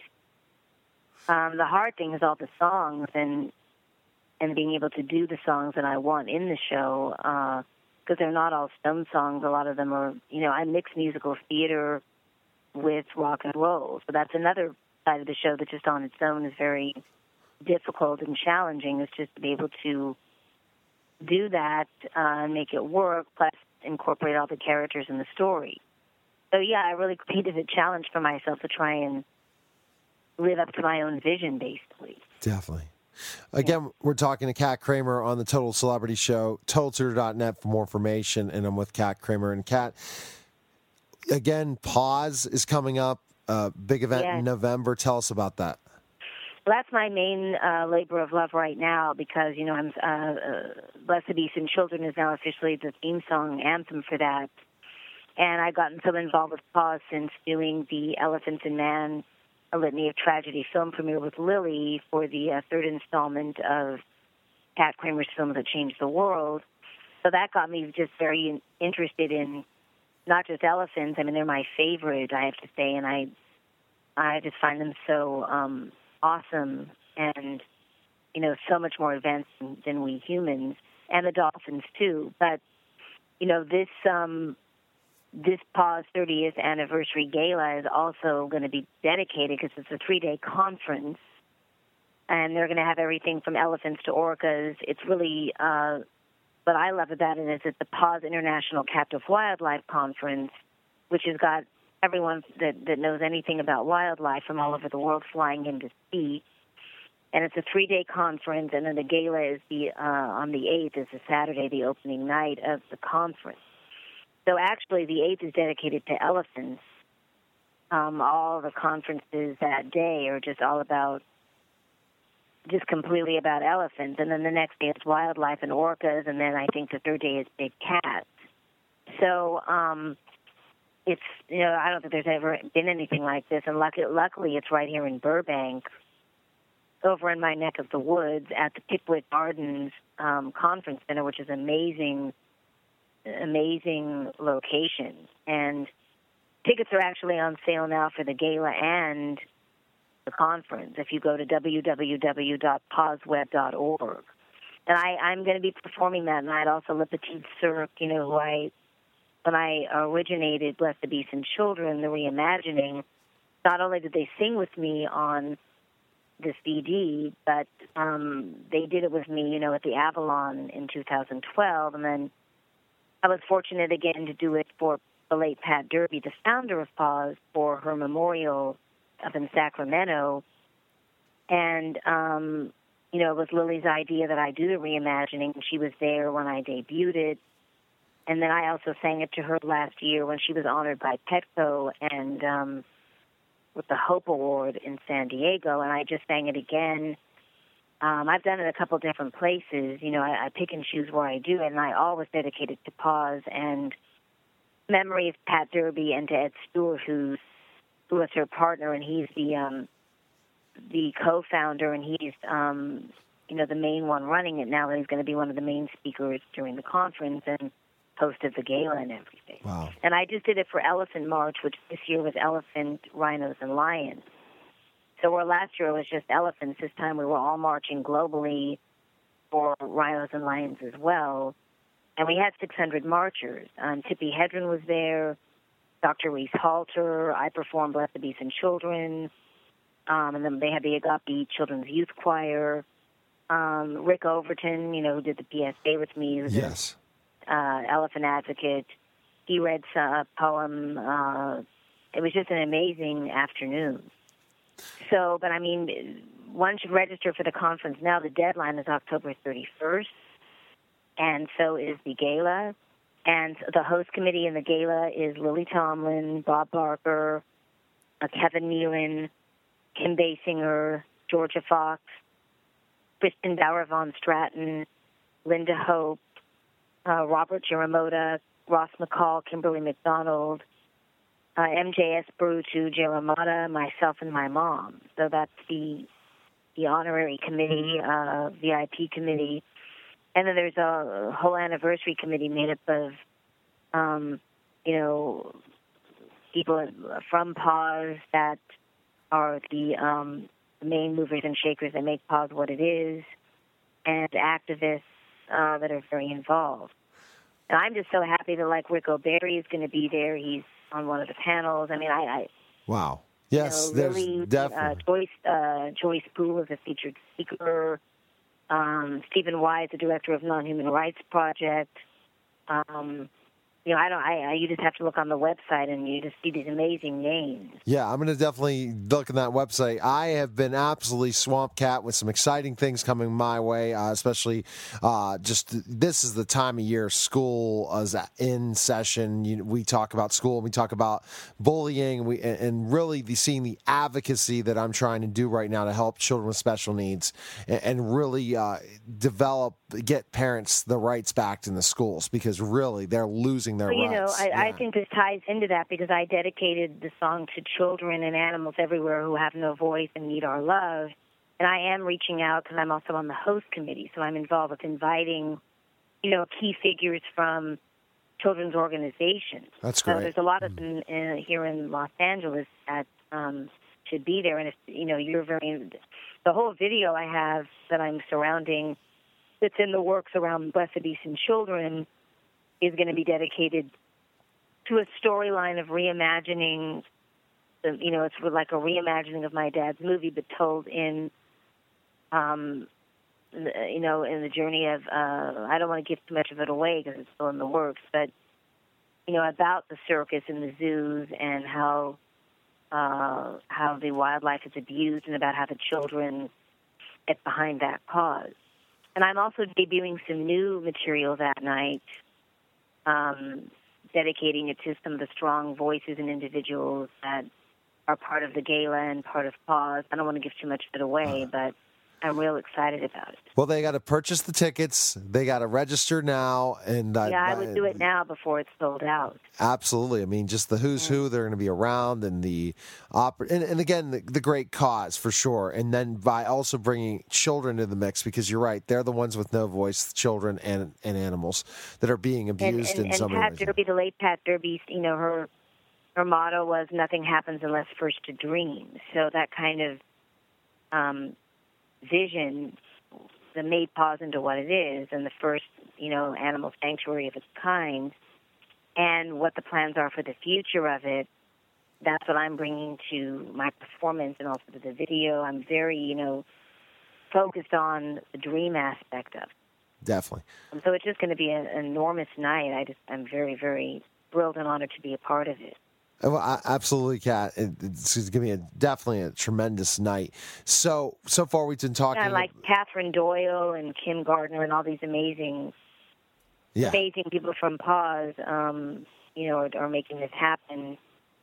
The hard thing is all the songs and being able to do the songs that I want in the show, because they're not all Stone songs. A lot of them are, you know, I mix musical theater with rock and roll. So that's another side of the show that just on its own is very difficult and challenging, is just to be able to do that and make it work, plus incorporate all the characters in the story. So, yeah, I really created a challenge for myself to try and live up to my own vision, basically. Definitely. Again, we're talking to Kat Kramer on the Total Celebrity Show, TotalTutor.net for more information, and I'm with Kat Kramer. And Kat, again, Pause is coming up, big event in November. Tell us about that. Well, that's my main labor of love right now because, you know, I'm Blessed Beast and Children is now officially the theme song anthem for that. And I've gotten so involved with Pause since doing the Elephants and Man, A Litany of Tragedy film premiere with Lily for the third installment of Kat Kramer's film that changed the world. So that got me just very interested in not just elephants. I mean, they're my favorite, I have to say, and I just find them so awesome and, you know, so much more advanced than we humans, and the dolphins too. But, you know, this Pause 30th anniversary gala is also going to be dedicated because it's a 3-day conference, and they're going to have everything from elephants to orcas. It's really, what I love about it is it's the Pause International Captive Wildlife Conference, which has got everyone that knows anything about wildlife from all over the world flying in to speak. And it's a 3-day conference, and then the gala is on the 8th, is a Saturday, the opening night of the conference. So actually, the 8th is dedicated to elephants. All the conferences that day are just completely about elephants. And then the next day it's wildlife and orcas, and then I think the third day is big cats. So it's, you know, I don't think there's ever been anything like this. And luckily it's right here in Burbank, over in my neck of the woods at the Pickwick Gardens Conference Center, which is amazing location. And tickets are actually on sale now for the gala and the conference if you go to www.pauseweb.org. And I'm going to be performing that night. Also, Le Petit Cirque, you know, when I originated Bless the Beast and Children, the reimagining, not only did they sing with me on the CD, but they did it with me, you know, at the Avalon in 2012. And then I was fortunate again to do it for the late Pat Derby, the founder of Pause, for her memorial up in Sacramento. And, you know, it was Lily's idea that I do the reimagining. She was there when I debuted it. And then I also sang it to her last year when she was honored by Petco and with the Hope Award in San Diego. And I just sang it again. I've done it a couple different places. You know, I pick and choose where I do it, and I always dedicate it to Pause and memory of Pat Derby and to Ed Stewart, who was her partner, and he's the co-founder, and he's you know, the main one running it now. He's going to be one of the main speakers during the conference and hosted the gala and everything. Wow. And I just did it for Elephant March, which this year was elephant, rhinos, and lions. So where last year it was just elephants, this time we were all marching globally for rhinos and lions as well. And we had 600 marchers. Tippi Hedren was there. Dr. Reese Halter. I performed Blessed Beast and Children. And then they had the Agape Children's Youth Choir. Rick Overton, who did the PSA with me, who's Yes. Elephant Advocate. He read a poem. It was just an amazing afternoon. So, but I mean, one should register for the conference now. The deadline is October 31st, and so is the gala. And the host committee in the gala is Lily Tomlin, Bob Barker, Kevin Nealon, Kim Basinger, Georgia Fox, Kristen Bauer von Stratton, Linda Hope, Robert Jeremota, Ross McCall, Kimberly McDonald, MJS Brutu, Jeremata, myself, and my mom. So that's the honorary committee, VIP committee. And then there's a whole anniversary committee made up of, people from PAWS that are the main movers and shakers that make PAWS what it is, and activists that are very involved. And I'm just so happy that, like, Rick O'Barry is going to be there. He's on one of the panels. I mean, Wow. Yes, there's Lily, definitely. Joyce Poole is a featured speaker. Stephen Wise, the director of Non-Human Rights Project. You just have to look on the website and you just see these amazing names. Yeah, I'm going to definitely look at that website. I have been absolutely swamped, Cat, with some exciting things coming my way, especially this is the time of year school is in session. We talk about school, and we talk about bullying, and really seeing the advocacy that I'm trying to do right now to help children with special needs and really get parents the rights back in the schools, because really they're losing their rights. I think this ties into that, because I dedicated the song to children and animals everywhere who have no voice and need our love. And I am reaching out because I'm also on the host committee, so I'm involved with inviting, key figures from children's organizations. That's great. So there's a lot of them here in Los Angeles that should be there. And if the whole video I have that I'm surrounding, that's in the works around Blessed Beast and Children, is going to be dedicated to a storyline of reimagining. It's like a reimagining of my dad's movie, but told in, in the journey of. I don't want to give too much of it away because it's still in the works, but about the circus and the zoos and how the wildlife is abused, and about how the children get behind that cause. And I'm also debuting some new material that night, dedicating it to some of the strong voices and individuals that are part of the gala and part of PAWS. I don't want to give too much of it away, but I'm real excited about it. Well, they got to purchase the tickets. They got to register now. And I would do it now before it's sold out. Absolutely. I mean, just the who's who, they're going to be around, and the and again, the great cause for sure. And then by also bringing children into the mix, because you're right, they're the ones with no voice, children and animals that are being abused in some ways. And Pat Derby, the late Pat Derby, her motto was "Nothing happens unless first to dream." So that kind of vision that made PAWS into what it is, and the first, animal sanctuary of its kind, and what the plans are for the future of it. That's what I'm bringing to my performance and also to the video. I'm very, focused on the dream aspect of it. Definitely. And so it's just going to be an enormous night. I'm very, very thrilled and honored to be a part of it. Well, absolutely, Kat. It's going to be definitely a tremendous night. So far we've been talking. Yeah, like Catherine Doyle and Kim Gardner and all these amazing people from PAWS, are making this happen.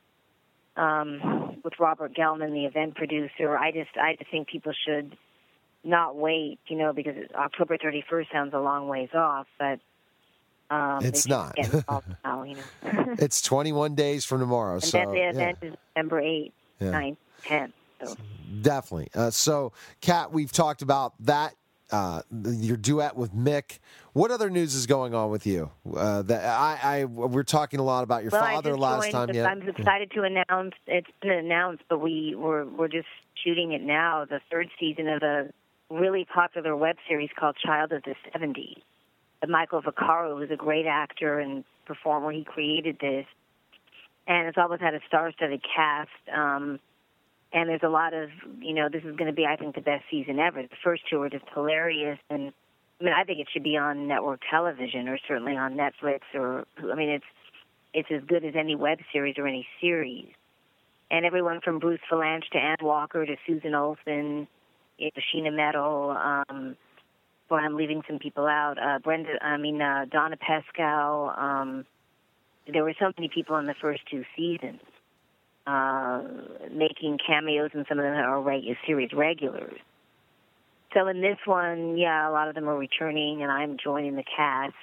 With Robert Gelman, the event producer, I just think people should not wait, because October 31st sounds a long ways off, but. It's not. Now, It's 21 days from tomorrow. And so then the event is December 8th, 9th, 10th. So. Definitely. So, Kat, we've talked about that, your duet with Mick. What other news is going on with you? We're talking a lot about your father last time. I'm excited to announce, it's been announced, but we're just shooting it now, the third season of a really popular web series called Child of the 70s. Michael Vaccaro, who's a great actor and performer, he created this. and it's always had a star-studded cast. And there's a lot of, this is going to be, I think, the best season ever. The first two are just hilarious, and I think it should be on network television or certainly on Netflix it's as good as any web series or any series. And everyone from Bruce Valanche to Ann Walker to Susan Olsen, Sheena Metal, I'm leaving some people out. Donna Pescow. There were so many people in the first two seasons making cameos, and some of them are series regulars. So in this one, a lot of them are returning, and I'm joining the cast.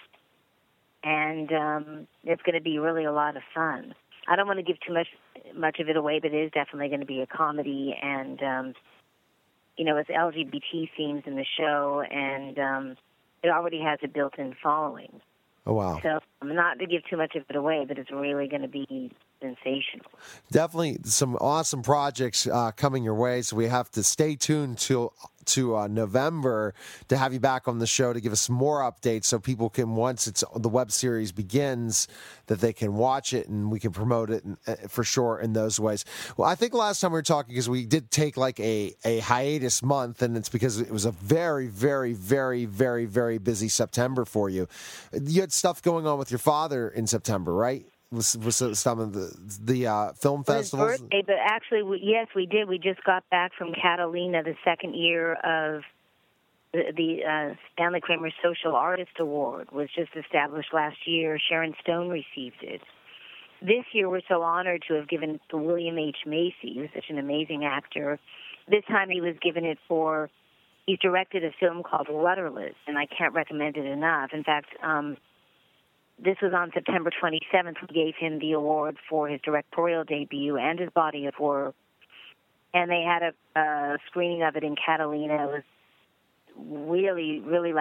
And it's going to be really a lot of fun. I don't want to give too much of it away, but it is definitely going to be a comedy, and it's LGBT themes in the show, and it already has a built-in following. Oh, wow. So not to give too much of it away, but it's really going to be sensational. Definitely some awesome projects coming your way, so we have to stay tuned to November to have you back on the show to give us some more updates, so people can, once the web series begins, that they can watch it and we can promote it for sure in those ways. Well, I think last time we were talking, because we did take like a hiatus month, and it's because it was a very, very, very, very, very busy September for you. You had stuff going on with your father in September, right? Was some of the film festivals? His birthday, but actually, yes, we did. We just got back from Catalina, the second year of the Stanley Kramer Social Artist Award was just established last year. Sharon Stone received it. This year, we're so honored to have given it to William H. Macy, who's such an amazing actor. This time, he was given it he's directed a film called Rudderless, and I can't recommend it enough. In fact, this was on September 27th. We gave him the award for his directorial debut and his body of work. And they had a screening of it in Catalina. It was really, really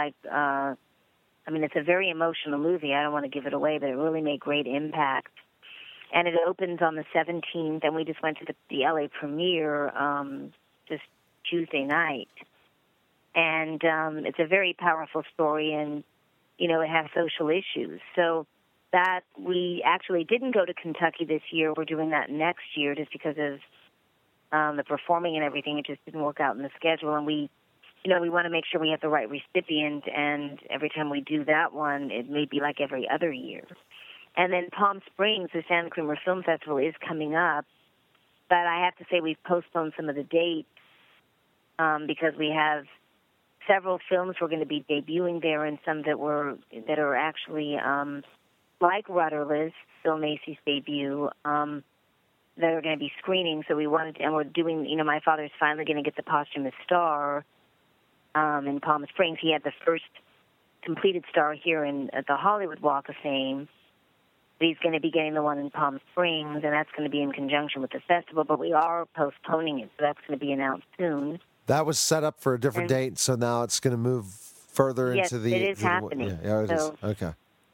it's a very emotional movie. I don't want to give it away, but it really made great impact. And it opens on the 17th, and we just went to the LA premiere just Tuesday night. And it's a very powerful story, and it has social issues. So that we actually didn't go to Kentucky this year. We're doing that next year just because of the performing and everything. It just didn't work out in the schedule. And we want to make sure we have the right recipient. And every time we do that one, it may be like every other year. And then Palm Springs, the Stanley Kramer Film Festival, is coming up. But I have to say we've postponed some of the dates because we have several films we're going to be debuting there, and some that are actually like Rudderless, Bill Macy's debut, that are going to be screening. So we're doing. My father's finally going to get the posthumous star in Palm Springs. He had the first completed star here at the Hollywood Walk of Fame. But he's going to be getting the one in Palm Springs, and that's going to be in conjunction with the festival. But we are postponing it, so that's going to be announced soon. That was set up for a different date, so now it's going to move further into the... Yes, it is happening. Yeah, it is. Okay.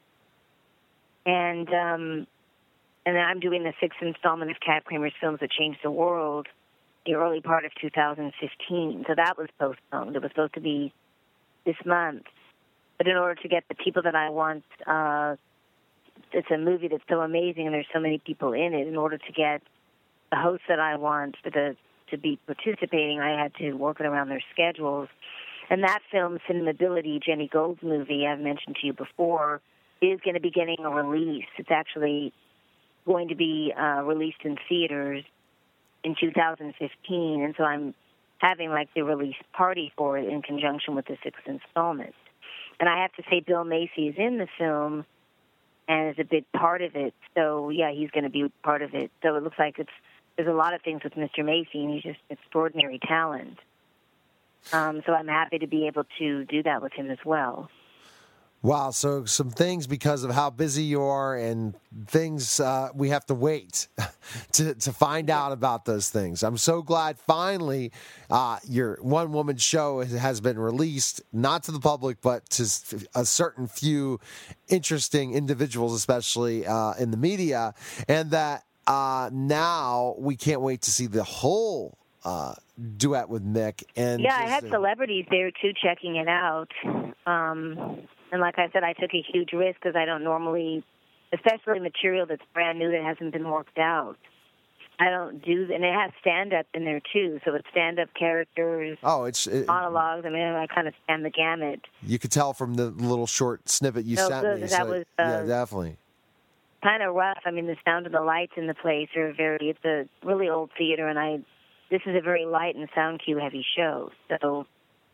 And then I'm doing the 6th installment of Cat Kramer's Films That Changed the World, the early part of 2015. So that was postponed. It was supposed to be this month. But in order to get the people that I want, it's a movie that's so amazing and there's so many people in it. In order to get the hosts that I want to be participating, I had to work it around their schedules. And that film, Cinemability, Jenny Gold's movie I've mentioned to you before, is going to be getting a release. It's actually going to be released in theaters in 2015, and so I'm having the release party for it in conjunction with the 6th installment. And I have to say Bill Macy is in the film and is a big part of it. So, yeah, he's going to be part of it. So it looks like there's a lot of things with Mr. Macy, and he's just extraordinary talent. So I'm happy to be able to do that with him as well. Wow, so some things because of how busy you are and things we have to wait to find out about those things. I'm so glad finally your one-woman show has been released, not to the public, but to a certain few interesting individuals, especially in the media, and that now we can't wait to see the whole duet with Mick. And I had celebrities there, too, checking it out. And like I said, I took a huge risk because I don't normally especially material that's brand new that hasn't been worked out. I don't do, and it has stand-up in there too. So it's stand-up characters, monologues. I mean, I kind of span the gamut. You could tell from the little short snippet you sent me. That was yeah, definitely kind of rough. I mean, the sound of the lights in the place are it's a really old theater, and this is a very light and sound cue heavy show. So,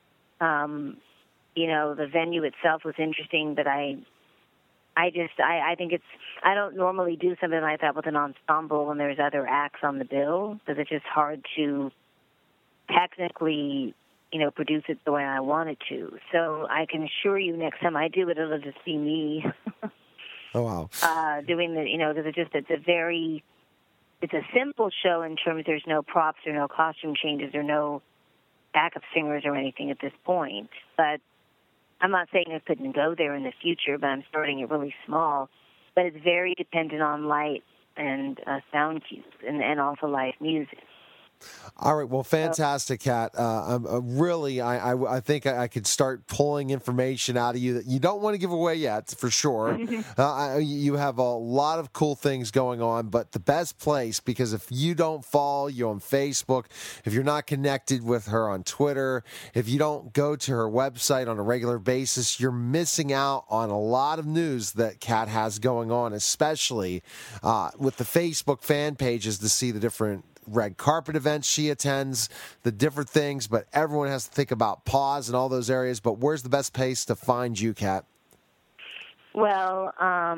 the venue itself was interesting, but I think I don't normally do something like that with an ensemble when there's other acts on the bill, because it's just hard to technically, produce it the way I want it to. So I can assure you next time I do it, it'll just be me. Oh, wow. Doing because it's a simple show in terms there's no props or no costume changes or no backup singers or anything at this point. But I'm not saying I couldn't go there in the future, but I'm starting it really small. But it's very dependent on light and sound cues and also live music. All right, well, fantastic, Kat. I think I could start pulling information out of you that you don't want to give away yet, for sure. You have a lot of cool things going on, but the best place, because if you don't follow you on Facebook, if you're not connected with her on Twitter, if you don't go to her website on a regular basis, you're missing out on a lot of news that Kat has going on, especially with the Facebook fan pages to see the different red carpet events she attends, the different things, but everyone has to think about pause and all those areas. But where's the best place to find you, Kat? Well,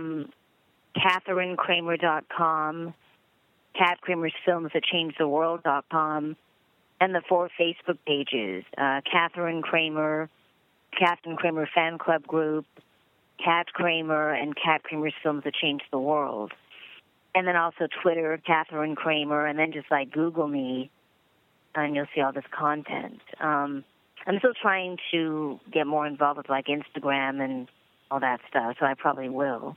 KathrynKramer.com, Kat Kramer's Films That Changed the World.com, and the 4 Facebook pages, Kathryn Kramer, Kathryn Kramer Fan Club Group, Kat Kramer, and Kat Kramer's Films That Changed the World. And then also Twitter, Kathryn Kramer, and then just Google me, and you'll see all this content. I'm still trying to get more involved with Instagram and all that stuff, so I probably will.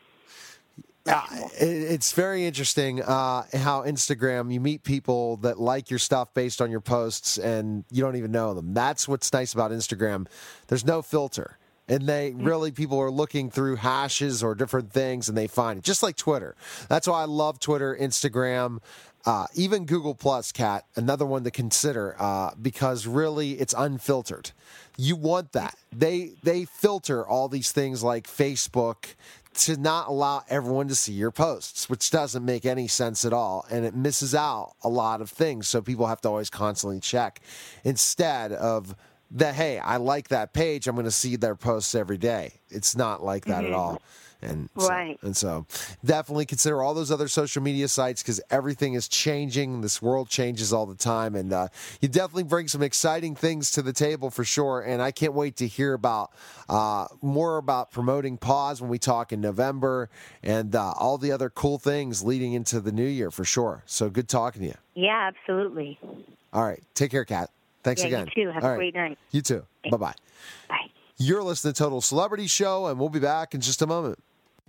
It's very interesting how Instagram, you meet people that like your stuff based on your posts, and you don't even know them. That's what's nice about Instagram. There's no filter. And people are looking through hashes or different things, and they find it. Just like Twitter. That's why I love Twitter, Instagram, even Google Plus, Kat, another one to consider, because really it's unfiltered. You want that. They filter all these things like Facebook to not allow everyone to see your posts, which doesn't make any sense at all, and it misses out a lot of things, so people have to always constantly check. Instead of that, hey, I like that page, I'm going to see their posts every day. It's not like that at all. And so definitely consider all those other social media sites, because everything is changing. This world changes all the time, and you definitely bring some exciting things to the table for sure. And I can't wait to hear about more about promoting Pause when we talk in November, and all the other cool things leading into the new year for sure. So good talking to you. Yeah, absolutely. All right. Take care, Kat. Thanks again. You too. Have a great night. You too. Okay. Bye-bye. Bye. You're listening to Total Celebrity Show, and we'll be back in just a moment.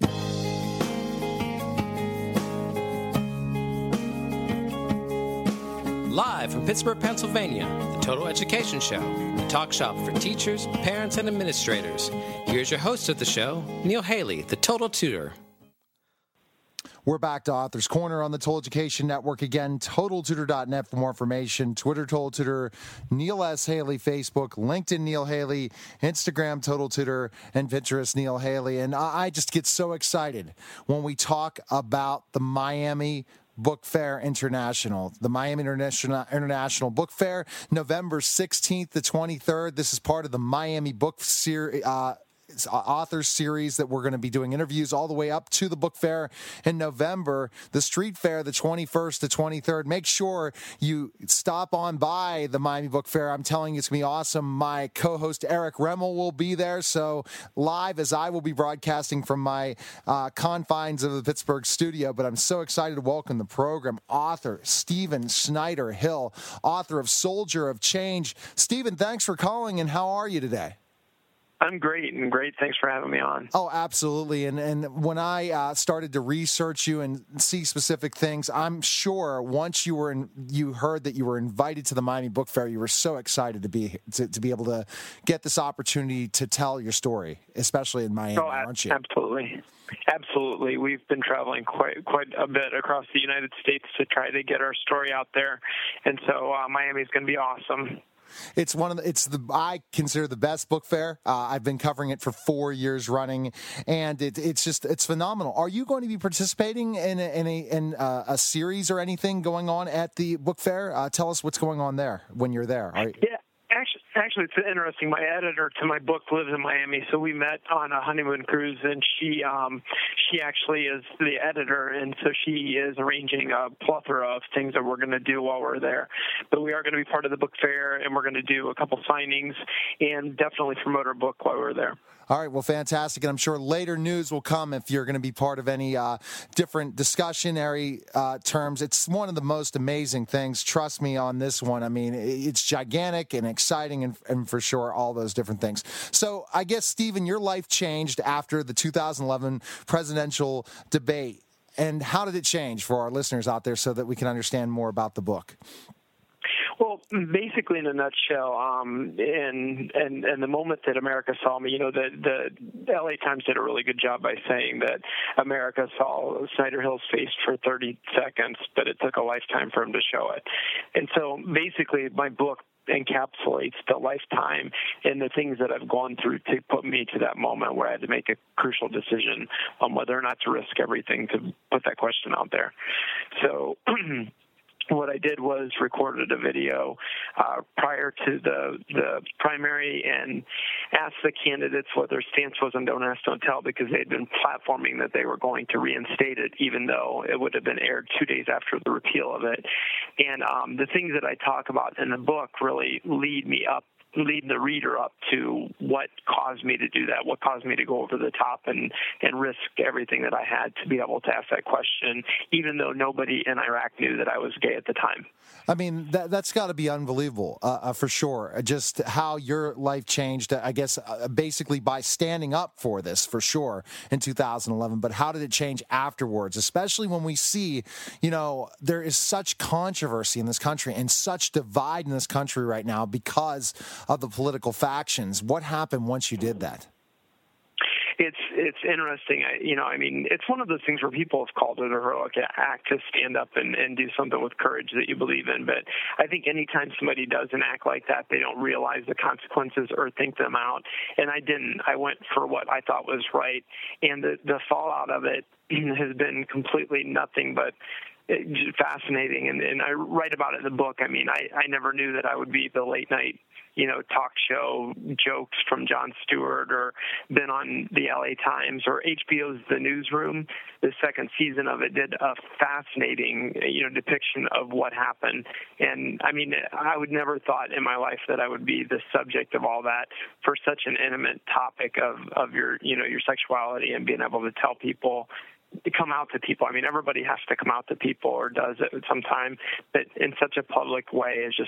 Live from Pittsburgh, Pennsylvania, the Total Education Show, the talk shop for teachers, parents, and administrators. Here's your host of the show, Neil Haley, the Total Tutor. We're back to Author's Corner on the Total Education Network again. TotalTutor.net for more information. Twitter, Total Tutor. Neil S. Haley, Facebook. LinkedIn, Neil Haley. Instagram, Total Tutor. And Pinterest, Neil Haley. And I just get so excited when we talk about the Miami Book Fair International, the Miami International Book Fair, November 16th to 23rd. This is part of the Miami Book Series. Author series that we're going to be doing interviews all the way up to the book fair in November. The street fair, the 21st to 23rd. Make sure you stop on by the Miami Book Fair. I'm telling you, it's going to be awesome. My co-host Eric Remmel will be there. So live, as I will be broadcasting from my confines of the Pittsburgh studio. But I'm so excited to welcome the program author Stephen Snyder Hill, author of Soldier of Change. Stephen, thanks for calling, and how are you today? I'm great. Thanks for having me on. Oh, absolutely. And when I started to research you and see specific things, I'm sure once you heard that you were invited to the Miami Book Fair, you were so excited to be able to get this opportunity to tell your story, especially in Miami, aren't you? Absolutely. Absolutely. We've been traveling quite a bit across the United States to try to get our story out there, and so Miami's going to be awesome. It's I consider the best book fair. I've been covering it for 4 years running, and it's phenomenal. Are you going to be participating in a series or anything going on at the book fair? Tell us what's going on there when you're there. Yeah. Actually, it's interesting. My editor to my book lives in Miami, so we met on a honeymoon cruise, and she actually is the editor, and so she is arranging a plethora of things that we're going to do while we're there. But we are going to be part of the book fair, and we're going to do a couple signings and definitely promote our book while we're there. All right, well, fantastic. And I'm sure later news will come if you're going to be part of any different discussionary terms. It's one of the most amazing things. Trust me on this one. I mean, it's gigantic and exciting and for sure all those different things. So I guess, Stephen, your life changed after the 2011 presidential debate. And how did it change for our listeners out there so that we can understand more about the book? Well, basically, in a nutshell, and the moment that America saw me, the LA Times did a really good job by saying that America saw Snyder Hill's face for 30 seconds, but it took a lifetime for him to show it. And so basically, my book encapsulates the lifetime and the things that I've gone through to put me to that moment where I had to make a crucial decision on whether or not to risk everything to put that question out there. So what I did was recorded a video prior to the primary and asked the candidates what their stance was on Don't Ask, Don't Tell, because they had been platforming that they were going to reinstate it, even though it would have been aired 2 days after the repeal of it. And the things that I talk about in the book really lead the reader up to what caused me to do that, what caused me to go over the top and risk everything that I had to be able to ask that question, even though nobody in Iraq knew that I was gay at the time. I mean, that's got to be unbelievable, for sure. Just how your life changed, I guess, basically by standing up for this, for sure, in 2011. But how did it change afterwards, especially when we see, there is such controversy in this country and such divide in this country right now because of the political factions. What happened once you did that? It's interesting. It's one of those things where people have called it a heroic act to stand up and do something with courage that you believe in. But I think anytime somebody does an act like that, they don't realize the consequences or think them out. And I didn't. I went for what I thought was right. And the fallout of it has been completely nothing but fascinating. And I write about it in the book. I mean, I never knew that I would be the late night talk show jokes from Jon Stewart, or been on the LA Times, or HBO's The Newsroom. The second season of it did a fascinating, depiction of what happened. And I mean, I would never thought in my life that I would be the subject of all that for such an intimate topic of your, your sexuality, and being able to tell people, to come out to people. I mean, everybody has to come out to people, or does it sometime, but in such a public way is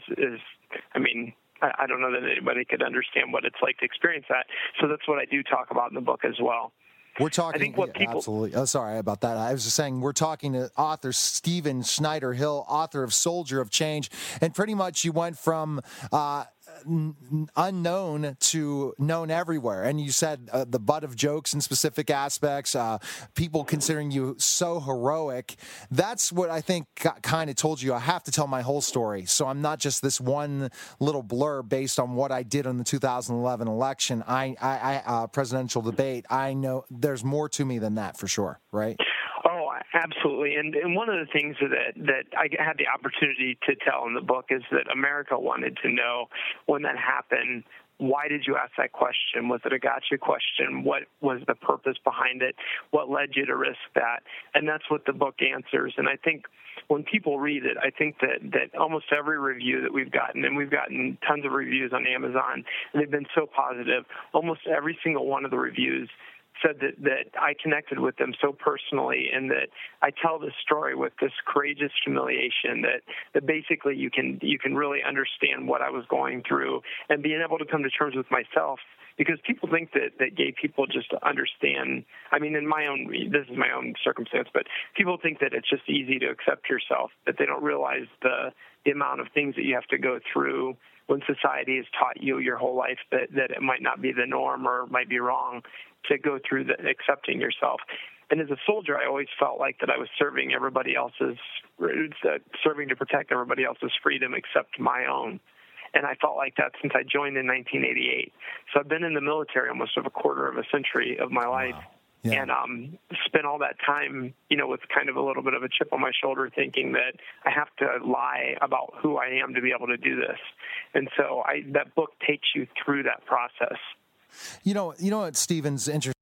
I mean, I don't know that anybody could understand what it's like to experience that. So that's what I do talk about in the book as well. We're talking, absolutely. Oh, sorry about that. I was just saying, we're talking to author Stephen Snyder Hill, author of Soldier of Change, and pretty much you went from unknown to known everywhere. And you said the butt of jokes in specific aspects, people considering you so heroic. That's what I think kind of told you I have to tell my whole story. So I'm not just this one little blurb based on what I did in the 2011 election, presidential debate. I know there's more to me than that, for sure, right? Oh, absolutely. And one of the things that I had the opportunity to tell in the book is that America wanted to know when that happened, why did you ask that question? Was it a gotcha question? What was the purpose behind it? What led you to risk that? And that's what the book answers. And I think when people read it, I think that almost every review that we've gotten, and we've gotten tons of reviews on Amazon, and they've been so positive, almost every single one of the reviews said that I connected with them so personally, and that I tell this story with this courageous humiliation that basically you can really understand what I was going through, and being able to come to terms with myself, because people think that gay people just understand. I mean, this is my own circumstance, but people think that it's just easy to accept yourself, that they don't realize the amount of things that you have to go through when society has taught you your whole life that it might not be the norm or might be wrong to go through accepting yourself. And as a soldier, I always felt like that I was serving to protect everybody else's freedom except my own. And I felt like that since I joined in 1988. So I've been in the military almost of a quarter of a century of my life. Wow. Yeah. And spent all that time, with kind of a little bit of a chip on my shoulder, thinking that I have to lie about who I am to be able to do this. And so that book takes you through that process. You know what, Stephen's interesting.